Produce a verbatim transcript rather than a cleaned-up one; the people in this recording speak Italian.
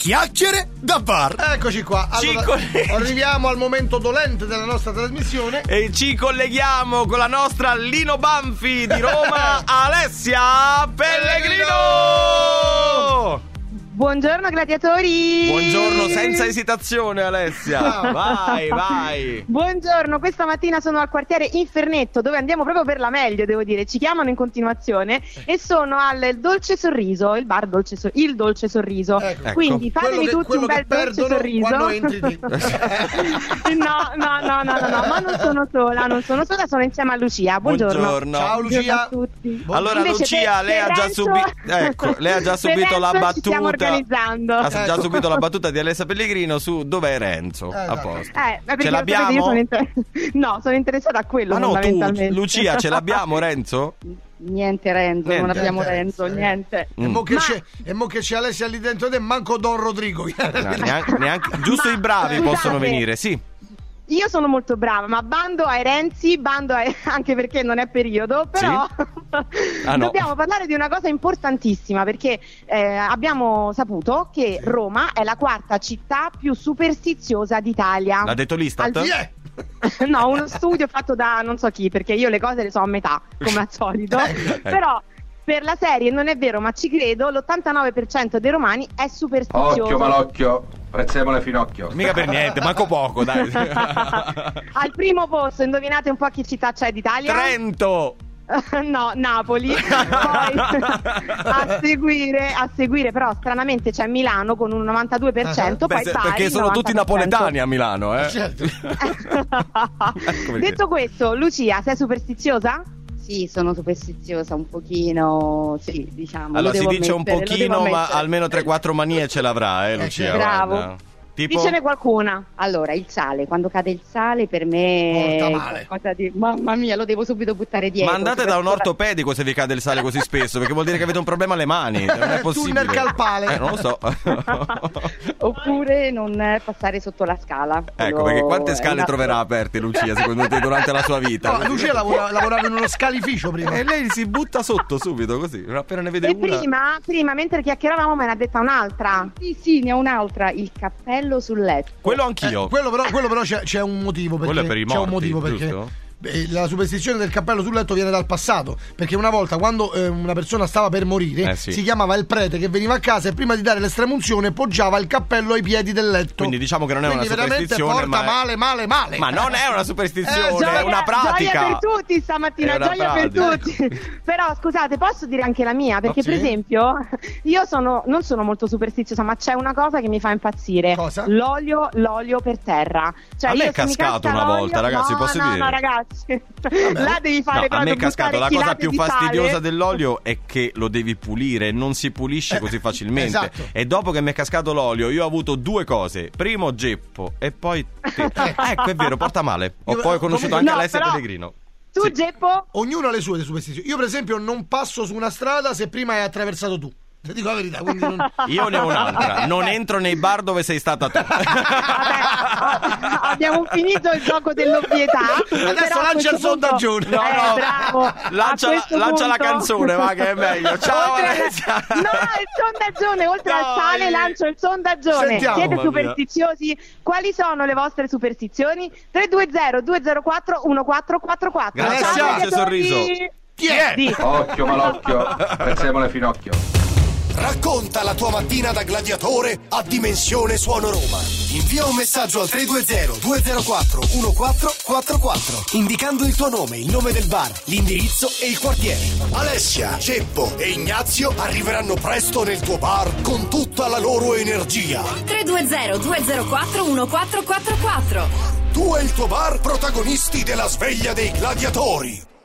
Chiacchiere da bar. Eccoci qua. Allora, coll- arriviamo al momento dolente della nostra trasmissione e ci colleghiamo con la nostra Lino Banfi di Roma, Alessia Pellegrino. Buongiorno gladiatori. Buongiorno, senza esitazione Alessia. Vai, vai. Buongiorno, questa mattina sono al quartiere Infernetto, dove andiamo proprio per la meglio, devo dire. Ci chiamano in continuazione e sono al Dolce Sorriso, il bar Dolce so- il Dolce Sorriso. Ecco. Quindi fatemi che, tutti un bel Dolce Sorriso. Quando entri te. no, no, no, no, no, no, ma non sono sola, non sono sola, sono insieme a Lucia. Buongiorno. Buongiorno. Ciao Lucia. Buongiorno a tutti. Allora Invece Lucia, per, lei per ha già Renzo... subito ecco, lei ha già subito la battuta. Ci stiamo organizzando. Ha già Ecco. subito la battuta di Alessia Pellegrino su dov'è Renzo. Eh, a posto. Eh, perché ce l'abbiamo? Io sono inter... No, sono interessata a quello. Ma no, fondamentalmente. tu, Lucia, ce l'abbiamo Renzo? Niente Renzo, Niente. non abbiamo Niente, Renzo, eh. niente. E mo, che Ma- c'è, e mo che c'è Alessia lì dentro te, manco Don Rodrigo. No, neanche, neanche, giusto Ma, i bravi scusate, possono venire, sì. Io sono molto brava, ma bando ai Renzi, bando ai... anche perché non è periodo, però Ah, no. dobbiamo parlare di una cosa importantissima, perché eh, abbiamo saputo che Roma è la quarta città più superstiziosa d'Italia. L'ha detto l'Istat? Al- Chi è? No, uno studio fatto da non so chi, perché io le cose le so a metà, come al solito. Ecco. Però per la serie non è vero, ma ci credo, l'ottantanove per cento dei romani è superstizioso. Occhio malocchio, prezzemole finocchio. Mica per niente, manco poco, dai. Al primo posto, indovinate un po' che città c'è d'Italia? Trento! No, Napoli. Poi a seguire, a seguire però stranamente c'è Milano con un novantadue per cento. Beh, poi se- Bari, perché sono tutti novanta per cento. napoletani a Milano, eh? Certo. perché. Detto questo, Lucia, sei superstiziosa? Sì, sono superstiziosa un pochino, sì, diciamo. Allora lo si devo dice un ammettere, lo pochino, devo ma ammettere. almeno tre quattro manie ce l'avrà, eh, Lucia. Bravo. guarda. Tipo? Dicene qualcuna. Allora, il sale, quando cade il sale per me Porta è male. qualcosa di... Mamma mia, lo devo subito buttare dietro. Ma andate da un soprattutto ortopedico se vi cade il sale così spesso, perché vuol dire che avete un problema alle mani. Non è possibile. Tunnel carpale. Eh, non lo so. la- Oppure non passare sotto la scala. Ecco, Quello perché quante è scale una- troverà aperte Lucia, secondo te, durante la sua vita? No, Lucia lavora- lavorava in uno scalificio prima. E lei si butta sotto subito, così, non appena ne vede E una. prima, prima, mentre chiacchieravamo, me ne ha detta un'altra. Sì, sì, ne ho un'altra, il cappello sul letto. Quello anch'io. Eh, quello però, quello però c'è, c'è un motivo perché Quello è per i c'è un morti, motivo perché giusto? beh, la superstizione del cappello sul letto viene dal passato, perché una volta quando eh, una persona stava per morire Eh, sì. si chiamava il prete che veniva a casa e prima di dare l'estremunzione poggiava il cappello ai piedi del letto. Quindi diciamo che non è Quindi una veramente superstizione, porta ma è- male male male. Ma non è una superstizione, Eh, è gioia- una pratica. Gioia per tutti stamattina, È una gioia per pratica. tutti. Però scusate, posso dire anche la mia? Perché Oh, sì? per esempio io sono non sono molto superstiziosa, ma c'è una cosa che mi fa impazzire. Cosa? L'olio, l'olio per terra. Cioè, A me io è se mi cascato casca una l'olio- volta, ragazzi, no, posso no, dire? No, ragazzi. Là devi fare No, a proprio me è cascato. La buttare cosa chilate più di fastidiosa sale. dell'olio è che lo devi pulire, non si pulisce così facilmente. esatto. E dopo che mi è cascato l'olio, io ho avuto due cose: primo Geppo e poi te. Ah, ecco, è vero, porta male. Ho Io- poi conosciuto comunque- anche No, Alessia però- Pellegrino. Tu, Sì. Geppo? Ognuno ha le sue superstizioni. Io per esempio non passo su una strada se prima hai attraversato tu. Ti dico la verità, quindi non... Io ne ho un'altra: non entro nei bar dove sei stata tu. Vabbè, abbiamo finito il gioco dell'ovvietà. Adesso però a lancia questo il sondaggione. punto- No, eh, no. bravo. Lancia, A questo lancia la punto- canzone, va, che è meglio. Ciao Oltre- Alessia. No, il sondaggione, oltre No, al sale io- lancio il sondaggione. Sentiamo. Siete Mamma mia. superstiziosi? Quali sono le vostre superstizioni? tre due zero due zero quattro uno quattro quattro quattro. Grazie, Ciao, grazie, gladiatori. Sorriso. Chi è? Sì. Occhio malocchio, prezzemole finocchio. Racconta la tua mattina da gladiatore a Dimensione Suono Roma. Invia un messaggio al tre due zero due zero quattro uno quattro quattro quattro indicando il tuo nome, il nome del bar, l'indirizzo e il quartiere. Alessia, Geppo e Ignazio arriveranno presto nel tuo bar con tutta la loro energia. tre due zero due zero quattro uno quattro quattro quattro. Tu e il tuo bar protagonisti della sveglia dei gladiatori.